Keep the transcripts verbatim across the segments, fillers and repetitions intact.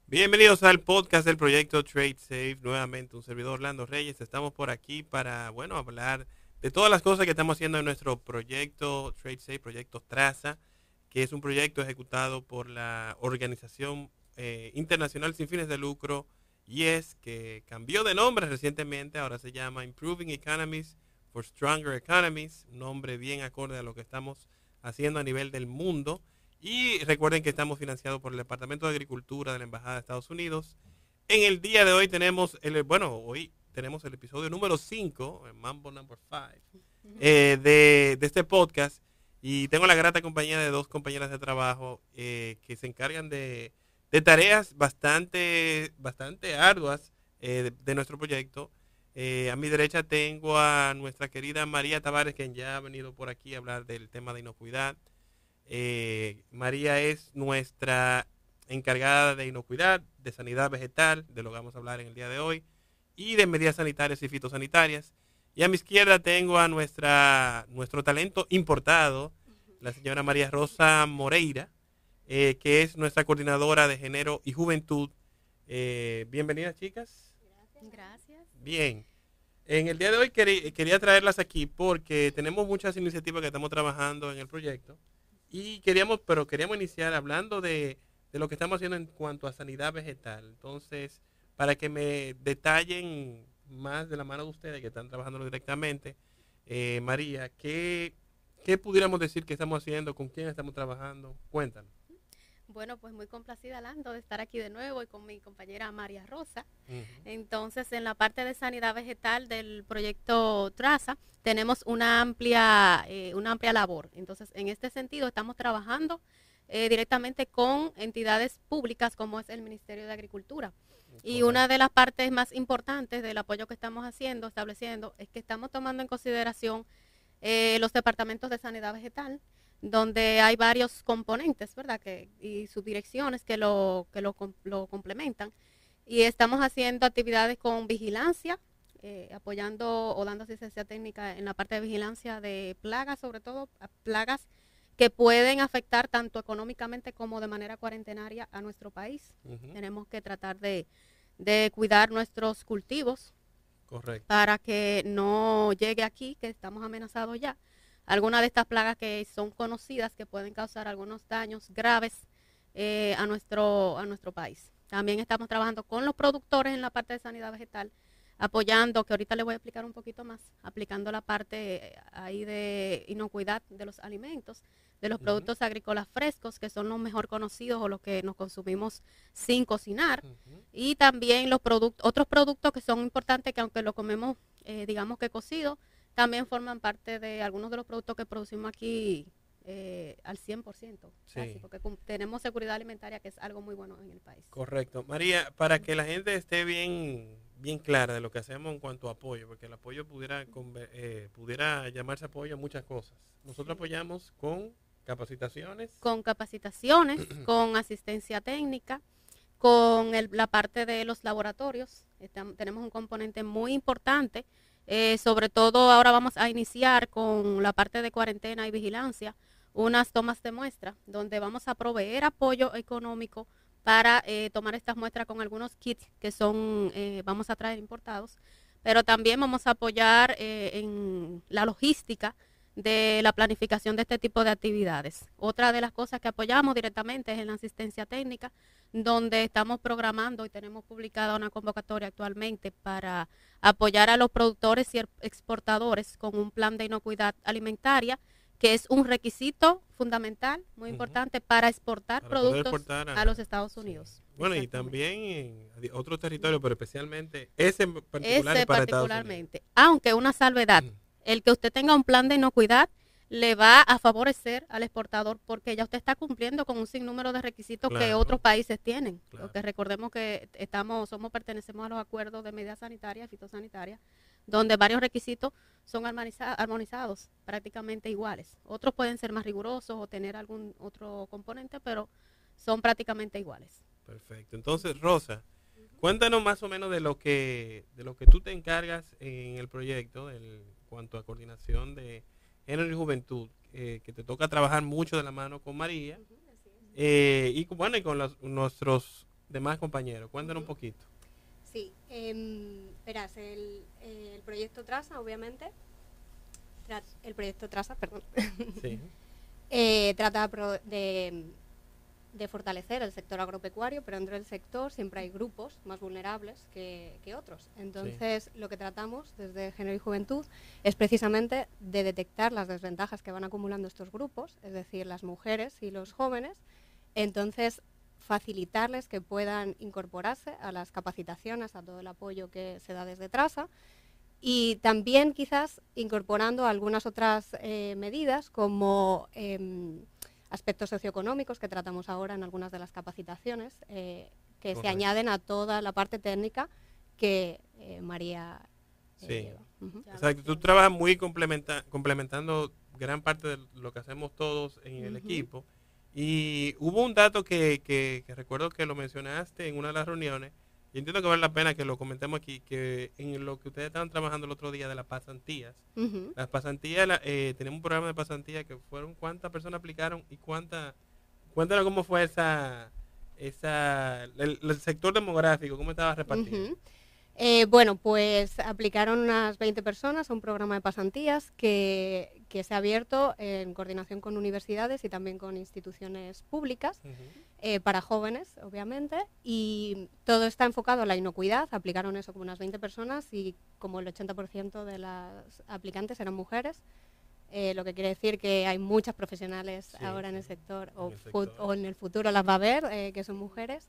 Bienvenidos al podcast del proyecto Trade Safe. Nuevamente un servidor Orlando Reyes. Estamos por aquí para, bueno, hablar de todas las cosas que estamos haciendo en nuestro proyecto Trade Safe, proyecto Traza, que es un proyecto ejecutado por la Organización eh, Internacional Sin Fines de Lucro, y es que cambió de nombre recientemente. Ahora se llama Improving Economies for Stronger Economies, un nombre bien acorde a lo que estamos haciendo a nivel del mundo. Y recuerden que estamos financiados por el Departamento de Agricultura de la Embajada de Estados Unidos. En el día de hoy tenemos, el, bueno, hoy tenemos el episodio número cinco, Mambo number five, eh, de, de este podcast. Y tengo la grata compañía de dos compañeras de trabajo eh, que se encargan de, de tareas bastante, bastante arduas eh, de, de nuestro proyecto. Eh, a mi derecha tengo a nuestra querida María Tavares, quien ya ha venido por aquí a hablar del tema de inocuidad. Eh, María es nuestra encargada de inocuidad, de sanidad vegetal, de lo que vamos a hablar en el día de hoy, y de medidas sanitarias y fitosanitarias. Y a mi izquierda tengo a nuestra, nuestro talento importado, la señora María Rosa Moreira, eh, que es nuestra coordinadora de género y juventud. Eh, bienvenidas, chicas. Gracias. Bien. En el día de hoy quería, quería traerlas aquí porque tenemos muchas iniciativas que estamos trabajando en el proyecto. Y queríamos, pero queríamos iniciar hablando de, de lo que estamos haciendo en cuanto a sanidad vegetal. Entonces, para que me detallen más de la mano de ustedes que están trabajando directamente, eh, María, ¿qué, ¿qué pudiéramos decir que estamos haciendo? ¿Con quién estamos trabajando? Cuéntanos. Bueno, pues muy complacida, Lando, de estar aquí de nuevo y con mi compañera María Rosa. Uh-huh. Entonces, en la parte de sanidad vegetal del proyecto Traza, tenemos una amplia, eh, una amplia labor. Entonces, en este sentido, estamos trabajando eh, directamente con entidades públicas como es el Ministerio de Agricultura. Okay. Y una de las partes más importantes del apoyo que estamos haciendo, estableciendo, es que estamos tomando en consideración eh, los departamentos de sanidad vegetal, donde hay varios componentes, ¿verdad? Que, y subdirecciones que lo, que lo, lo complementan. Y estamos haciendo actividades con vigilancia, eh, apoyando o dando asistencia técnica en la parte de vigilancia de plagas, sobre todo plagas que pueden afectar tanto económicamente como de manera cuarentenaria a nuestro país. Uh-huh. Tenemos que tratar de, de cuidar nuestros cultivos. Correcto. Para que no llegue aquí, que estamos amenazados ya. Algunas de estas plagas que son conocidas que pueden causar algunos daños graves eh, a, nuestro, a nuestro país. También estamos trabajando con los productores en la parte de sanidad vegetal, apoyando, que ahorita les voy a explicar un poquito más, aplicando la parte ahí de inocuidad de los alimentos, de los productos uh-huh. agrícolas frescos, que son los mejor conocidos o los que nos consumimos sin cocinar. Uh-huh. Y también los productos, otros productos que son importantes, que aunque lo comemos, eh, digamos que cocido, también forman parte de algunos de los productos que producimos aquí eh, al cien por ciento, sí. Casi, porque tenemos seguridad alimentaria, que es algo muy bueno en el país. Correcto. María, para que la gente esté bien, bien clara de lo que hacemos en cuanto a apoyo, porque el apoyo pudiera, eh, pudiera llamarse apoyo a muchas cosas. Nosotros sí. apoyamos con capacitaciones. Con capacitaciones, con asistencia técnica, con el, la parte de los laboratorios. Estamos, tenemos un componente muy importante. Eh, sobre todo ahora vamos a iniciar con la parte de cuarentena y vigilancia, unas tomas de muestra, donde vamos a proveer apoyo económico para eh, tomar estas muestras con algunos kits que son, eh, vamos a traer importados, pero también vamos a apoyar eh, en la logística de la planificación de este tipo de actividades. Otra de las cosas que apoyamos directamente es en la asistencia técnica, donde estamos programando y tenemos publicada una convocatoria actualmente para apoyar a los productores y exportadores con un plan de inocuidad alimentaria, que es un requisito fundamental, muy uh-huh. importante, para exportar para productos exportar a, a los Estados Unidos. Sí. Bueno, y también en otros territorios, pero especialmente ese en particular ese para particularmente. Estados Unidos. Aunque una salvedad, uh-huh. el que usted tenga un plan de inocuidad le va a favorecer al exportador, porque ya usted está cumpliendo con un sinnúmero de requisitos claro. que otros países tienen. Claro. Porque recordemos que estamos, somos, pertenecemos a los acuerdos de medidas sanitarias, fitosanitarias, donde varios requisitos son armoniza- armonizados, prácticamente iguales. Otros pueden ser más rigurosos o tener algún otro componente, pero son prácticamente iguales. Perfecto. Entonces, Rosa, uh-huh. cuéntanos más o menos de lo que de lo que tú te encargas en el proyecto, en cuanto a coordinación de género y juventud, eh, que te toca trabajar mucho de la mano con María, uh-huh, eh, y bueno, y con los, nuestros demás compañeros. Cuéntanos Uh-huh. un poquito. Sí, eh, verás, el, el proyecto Traza, obviamente, tra el proyecto Traza, perdón, Sí. eh, trata pro de, de fortalecer el sector agropecuario, pero dentro del sector siempre hay grupos más vulnerables que, que otros. Entonces, sí. Lo que tratamos desde Género y Juventud es precisamente de detectar las desventajas que van acumulando estos grupos, es decir, las mujeres y los jóvenes. Entonces, facilitarles que puedan incorporarse a las capacitaciones, a todo el apoyo que se da desde Traza, y también quizás incorporando algunas otras eh, medidas como eh, aspectos socioeconómicos que tratamos ahora en algunas de las capacitaciones, eh, que Correcto. Se añaden a toda la parte técnica que eh, María eh, sí. lleva. Uh-huh. Exacto, tú trabajas muy complementa complementando gran parte de lo que hacemos todos en el uh-huh. equipo. Y hubo un dato que, que, que recuerdo que lo mencionaste en una de las reuniones, y entiendo que vale la pena que lo comentemos aquí, que en lo que ustedes estaban trabajando el otro día de las pasantías, uh-huh. las pasantías, la, eh, tenemos un programa de pasantías que fueron cuántas personas aplicaron y cuántas, cuéntanos cómo fue esa, esa el, el sector demográfico, cómo estaba repartido. Uh-huh. Eh, bueno, pues aplicaron unas veinte personas a un programa de pasantías que, que se ha abierto en coordinación con universidades y también con instituciones públicas, uh-huh. eh, para jóvenes, obviamente, y todo está enfocado a la inocuidad. Aplicaron eso como unas veinte personas y como el ochenta por ciento de las aplicantes eran mujeres, eh, lo que quiere decir que hay muchas profesionales sí, ahora en el sector, o, en el sector. o en el futuro las va a haber, eh, que son mujeres.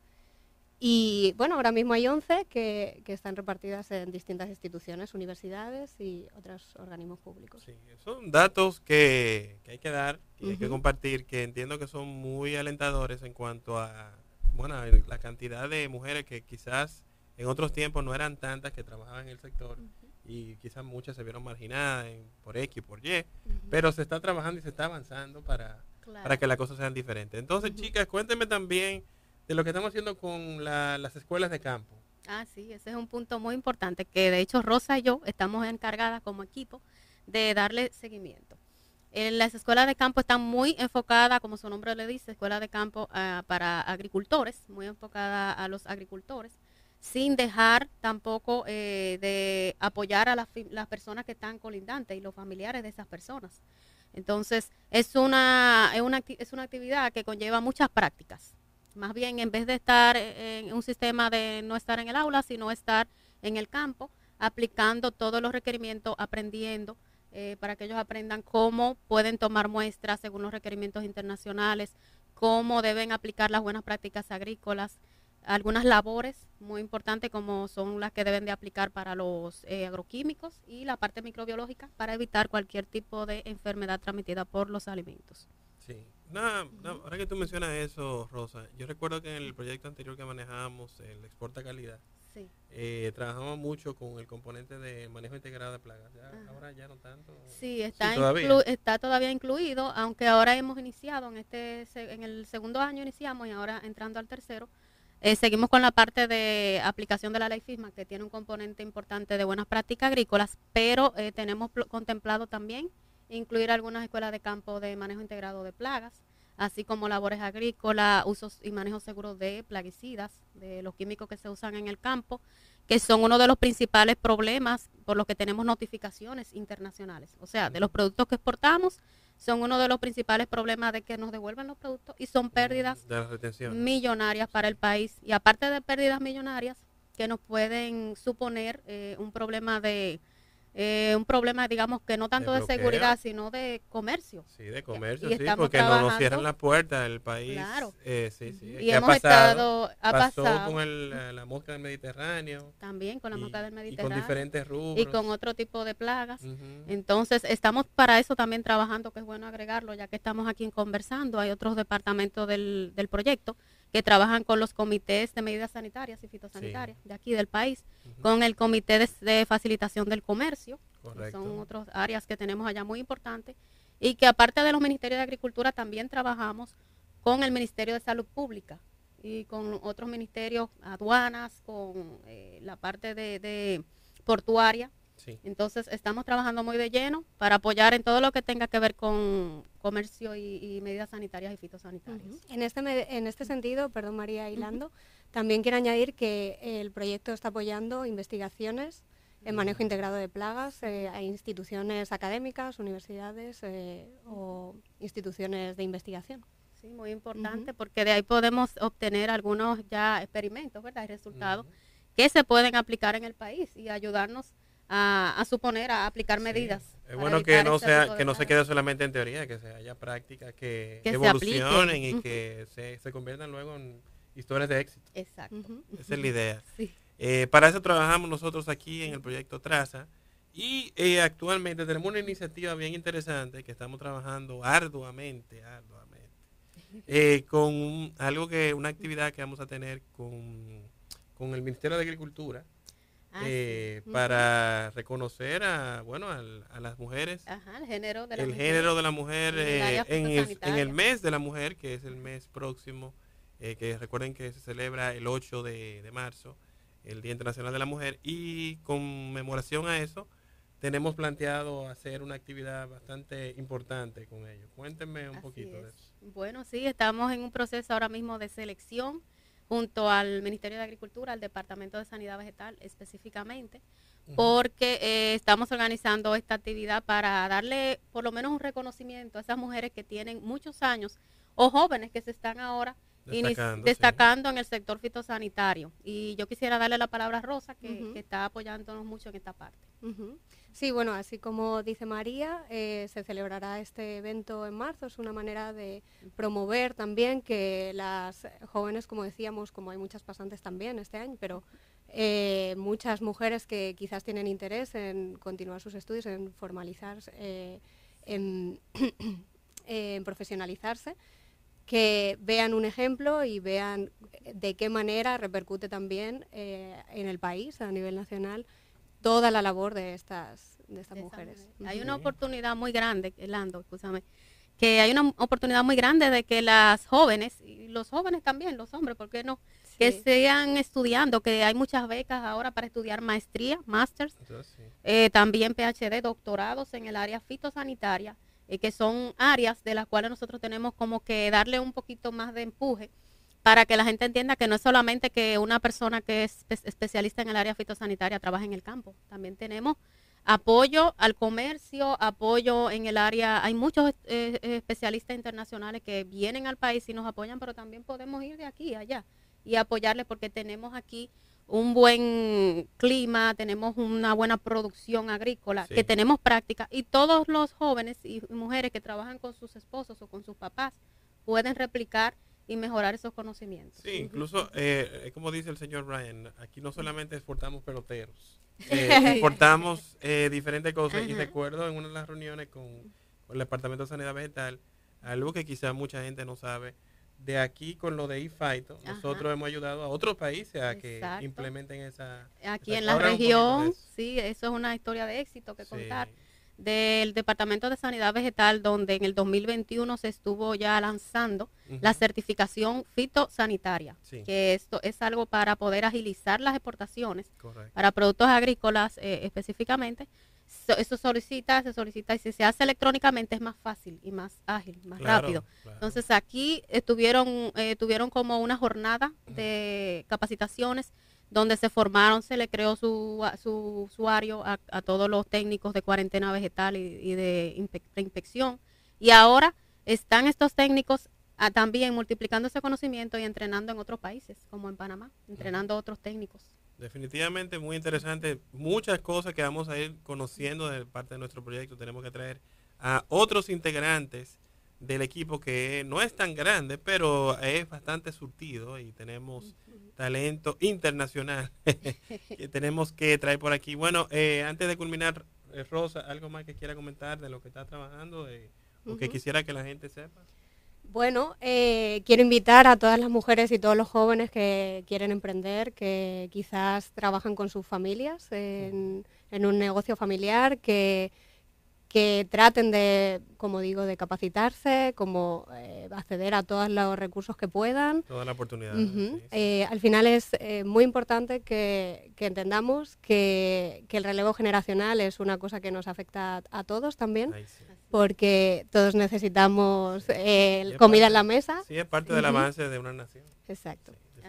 Y bueno, ahora mismo hay once que, que están repartidas en distintas instituciones, universidades y otros organismos públicos. Sí, son datos que, que hay que dar y uh-huh. hay que compartir, que entiendo que son muy alentadores en cuanto a bueno, la cantidad de mujeres que quizás en otros tiempos no eran tantas que trabajaban en el sector uh-huh. y quizás muchas se vieron marginadas en, por X, por Y, uh-huh. pero se está trabajando y se está avanzando para, claro. para que las cosas sean diferentes. Entonces, uh-huh. chicas, cuéntenme también de lo que estamos haciendo con la, las escuelas de campo. Ah, sí, ese es un punto muy importante, que de hecho Rosa y yo estamos encargadas como equipo de darle seguimiento. En las escuelas de campo están muy enfocadas, como su nombre le dice, escuelas de campo uh, para agricultores, muy enfocada a los agricultores, sin dejar tampoco eh, de apoyar a las, las personas que están colindantes y los familiares de esas personas. Entonces, es una, es una, es una actividad que conlleva muchas prácticas. Más bien, en vez de estar en un sistema de no estar en el aula, sino estar en el campo, aplicando todos los requerimientos, aprendiendo, eh, para que ellos aprendan cómo pueden tomar muestras según los requerimientos internacionales, cómo deben aplicar las buenas prácticas agrícolas, algunas labores muy importantes como son las que deben de aplicar para los eh, agroquímicos y la parte microbiológica para evitar cualquier tipo de enfermedad transmitida por los alimentos. Sí. No, no, ahora que tú mencionas eso, Rosa, yo recuerdo que en el proyecto anterior que manejábamos, el Exporta Calidad, sí. eh, trabajamos mucho con el componente de manejo integrado de plagas. Ya, ahora ya no tanto. Sí, está, sí, todavía. Inclu está todavía incluido, aunque ahora hemos iniciado, en, este, en el segundo año iniciamos y ahora entrando al tercero, eh, seguimos con la parte de aplicación de la ley FISMA, que tiene un componente importante de buenas prácticas agrícolas, pero eh, tenemos contemplado también incluir algunas escuelas de campo de manejo integrado de plagas, así como labores agrícolas, usos y manejos seguros de plaguicidas, de los químicos que se usan en el campo, que son uno de los principales problemas por los que tenemos notificaciones internacionales. O sea, de los productos que exportamos, son uno de los principales problemas de que nos devuelvan los productos y son pérdidas millonarias para el país. Y aparte de pérdidas millonarias, que nos pueden suponer eh, un problema de... Eh, un problema, digamos, que no tanto de, de seguridad, sino de comercio. Sí, de comercio, y sí, porque no nos cierran la puerta del país. Claro. Eh, sí, sí. Y hemos pasado, estado, ha pasó pasado. con el, la, la mosca del Mediterráneo. También con la y, mosca del Mediterráneo. Y con diferentes rubros. Y con otro tipo de plagas. Uh-huh. Entonces, estamos para eso también trabajando, que es bueno agregarlo, ya que estamos aquí conversando. Hay otros departamentos del, del proyecto que trabajan con los comités de medidas sanitarias y fitosanitarias sí. de aquí del país, uh-huh. con el comité de, de facilitación del comercio. Correcto. Son otras áreas que tenemos allá muy importantes y que aparte de los ministerios de Agricultura también trabajamos con el Ministerio de Salud Pública y con otros ministerios, aduanas, con eh, la parte de, de portuaria. Sí. Entonces estamos trabajando muy de lleno para apoyar en todo lo que tenga que ver con comercio y, y medidas sanitarias y fitosanitarias. Uh-huh. En este en este sentido, perdón María Hilando, uh-huh. También quiero añadir que el proyecto está apoyando investigaciones en manejo integrado de plagas eh, a instituciones académicas, universidades eh, o instituciones de investigación. Sí, muy importante, Uh-huh. porque de ahí podemos obtener algunos ya experimentos, ¿verdad? Y resultados uh-huh. que se pueden aplicar en el país y ayudarnos a, a suponer, a aplicar sí. medidas. Es bueno que no sea que no se quede solamente en teoría, que se haya prácticas que, que evolucionen y uh-huh. que se, se conviertan luego en historias de éxito. Exacto. Uh-huh. Esa es la idea. Sí. Eh, para eso trabajamos nosotros aquí en el proyecto Traza y eh, actualmente tenemos una iniciativa bien interesante que estamos trabajando arduamente, arduamente, eh, con un, algo que, una actividad que vamos a tener con, con el Ministerio de Agricultura. Ah, eh, sí. Para uh-huh. reconocer a bueno a, a las mujeres. Ajá, el género de la el mujer, género de la mujer eh, en, el, en el mes de la mujer, que es el mes próximo, eh, que recuerden que se celebra el ocho de, de marzo, el Día Internacional de la Mujer, y conmemoración a eso tenemos planteado hacer una actividad bastante importante con ellos. Cuéntenme un Así poquito es. de eso. Bueno, sí, estamos en un proceso ahora mismo de selección junto al Ministerio de Agricultura, al Departamento de Sanidad Vegetal específicamente, uh-huh. porque eh, estamos organizando esta actividad para darle por lo menos un reconocimiento a esas mujeres que tienen muchos años o jóvenes que se están ahora destacando, destacando sí. en el sector fitosanitario. Y yo quisiera darle la palabra a Rosa, que, uh-huh. que está apoyándonos mucho en esta parte. Uh-huh. Sí, bueno, así como dice María, eh, se celebrará este evento en marzo. Es una manera de promover también que las jóvenes, como decíamos, como hay muchas pasantes también este año, pero eh, muchas mujeres que quizás tienen interés en continuar sus estudios, en formalizarse, eh, en, en profesionalizarse, que vean un ejemplo y vean de qué manera repercute también eh, en el país, a nivel nacional, toda la labor de estas, de estas de mujeres. Mujer. Hay una oportunidad muy grande, Lando, escúchame, que hay una oportunidad muy grande de que las jóvenes, y los jóvenes también, los hombres, ¿por qué no? Sí. Que sigan estudiando, que hay muchas becas ahora para estudiar maestría, másters, sí. eh, también P H D, doctorados en el área fitosanitaria, eh, que son áreas de las cuales nosotros tenemos como que darle un poquito más de empuje para que la gente entienda que no es solamente que una persona que es especialista en el área fitosanitaria trabaja en el campo. También tenemos apoyo al comercio, apoyo en el área. Hay muchos eh, especialistas internacionales que vienen al país y nos apoyan, pero también podemos ir de aquí a allá y apoyarles porque tenemos aquí un buen clima, tenemos una buena producción agrícola, sí. que tenemos práctica y todos los jóvenes y mujeres que trabajan con sus esposos o con sus papás pueden replicar y mejorar esos conocimientos. Sí, incluso, eh, como dice el señor Ryan, aquí no solamente exportamos peloteros, eh, exportamos eh, diferentes cosas. Ajá. Y recuerdo en una de las reuniones con, con el Departamento de Sanidad Vegetal, algo que quizá mucha gente no sabe, de aquí con lo de eFito, nosotros Ajá. hemos ayudado a otros países a Exacto. que implementen esa... Aquí esa, en la región, eso. sí, eso es una historia de éxito que sí. contar. Del Departamento de Sanidad Vegetal, donde en el dos mil veintiuno se estuvo ya lanzando uh-huh. la certificación fitosanitaria, sí. que esto es algo para poder agilizar las exportaciones. Correcto. Para productos agrícolas eh, específicamente. So, eso solicita, se solicita y si se hace electrónicamente es más fácil y más ágil, más claro, rápido. Claro. Entonces aquí estuvieron, eh, tuvieron como una jornada de capacitaciones donde se formaron, se le creó su, su usuario a, a todos los técnicos de cuarentena vegetal y, y de, inspe de inspección. Y ahora están estos técnicos a, también multiplicando ese conocimiento y entrenando en otros países, como en Panamá, entrenando a otros técnicos. Definitivamente muy interesante. Muchas cosas que vamos a ir conociendo de parte de nuestro proyecto. Tenemos que traer a otros integrantes del equipo que no es tan grande, pero es bastante surtido y tenemos uh-huh. talento internacional que tenemos que traer por aquí. Bueno, eh, antes de culminar, eh, Rosa, ¿algo más que quiera comentar de lo que está trabajando eh, uh-huh. o que quisiera que la gente sepa? Bueno, eh, quiero invitar a todas las mujeres y todos los jóvenes que quieren emprender, que quizás trabajan con sus familias en, en un negocio familiar, que que traten de, como digo, de capacitarse, como eh, acceder a todos los recursos que puedan. Toda la oportunidad. Uh-huh. sí, sí. Eh, al final es eh, muy importante que, que entendamos que, que el relevo generacional es una cosa que nos afecta a, a todos también, Ay, sí. porque todos necesitamos eh, comida parte, en la mesa. Sí, es parte del uh-huh. avance de una nación. Exacto. Sí,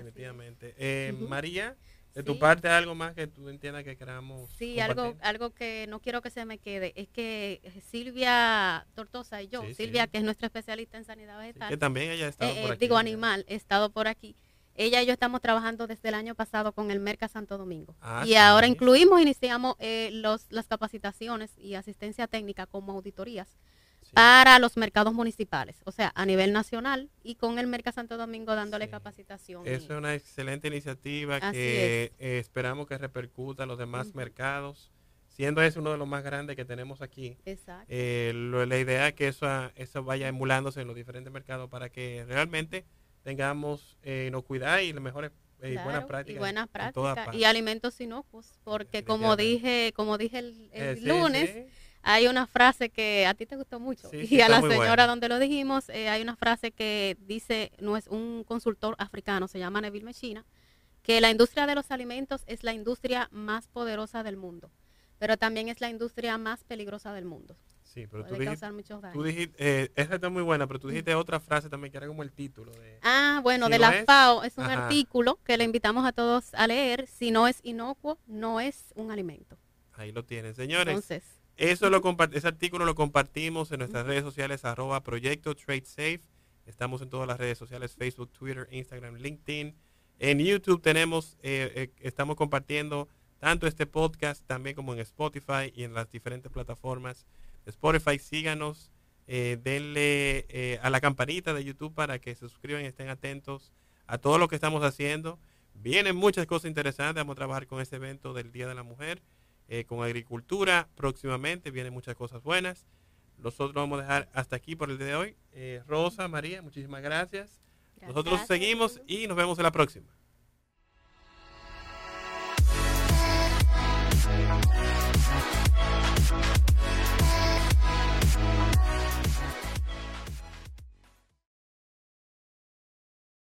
definitivamente. Eh, Ujú. María, de Sí. tu parte, ¿algo más que tú entiendas que queramos Sí, compartir? algo, algo que no quiero que se me quede es que Silvia Tortosa y yo, Sí, Silvia, sí. que es nuestra especialista en sanidad Sí, vegetal, que también ella ha estado eh, por eh, aquí. digo ya. animal, he estado por aquí. Ella y yo estamos trabajando desde el año pasado con el Merca Santo Domingo. Ah, y ahora sí. incluimos, iniciamos eh, los, las capacitaciones y asistencia técnica como auditorías Sí. para los mercados municipales, o sea, a nivel nacional y con el Merca Santo Domingo dándole Sí. capacitación. Es y- una excelente iniciativa Así que eh, esperamos que repercuta a los demás Ujú. mercados, siendo ese uno de los más grandes que tenemos aquí. Exacto. Eh, lo- la idea es que eso, eso vaya emulándose en los diferentes mercados para que realmente tengamos eh, inocuidad y las mejores eh, Claro, buenas prácticas y buenas en todas prácticas partes. y alimentos inocuos, porque como Definitivamente. dije, como dije el, el Eh, sí, lunes, sí. hay una frase que a ti te gustó mucho Sí, y sí, a está la muy señora buena. donde lo dijimos, eh, hay una frase que dice, no es un consultor africano, se llama Neville Mechina, que la industria de los alimentos es la industria más poderosa del mundo, pero también es la industria más peligrosa del mundo. Sí, pero tú Puede dijiste, causar muchos tú daños. dijiste eh, esa está muy buena, pero tú dijiste otra frase también que era como el título de... Ah, bueno, Si de no la es- FAO es un ajá. artículo que le invitamos a todos a leer. Si no es inocuo, no es un alimento. Ahí lo tienen, señores. Entonces, Eso lo compart- ese artículo lo compartimos en nuestras redes sociales, arroba proyecto Trade Safe. Estamos en todas las redes sociales, Facebook, Twitter, Instagram, LinkedIn. En YouTube tenemos, eh, eh, estamos compartiendo tanto este podcast también como en Spotify y en las diferentes plataformas de Spotify. Síganos, eh, denle eh, a la campanita de YouTube para que se suscriban y estén atentos a todo lo que estamos haciendo. Vienen muchas cosas interesantes. Vamos a trabajar con este evento del Día de la Mujer. Eh, con agricultura próximamente vienen muchas cosas buenas. Nosotros vamos a dejar hasta aquí por el día de hoy. Eh, Rosa, María, muchísimas gracias. gracias. Nosotros seguimos y nos vemos en la próxima.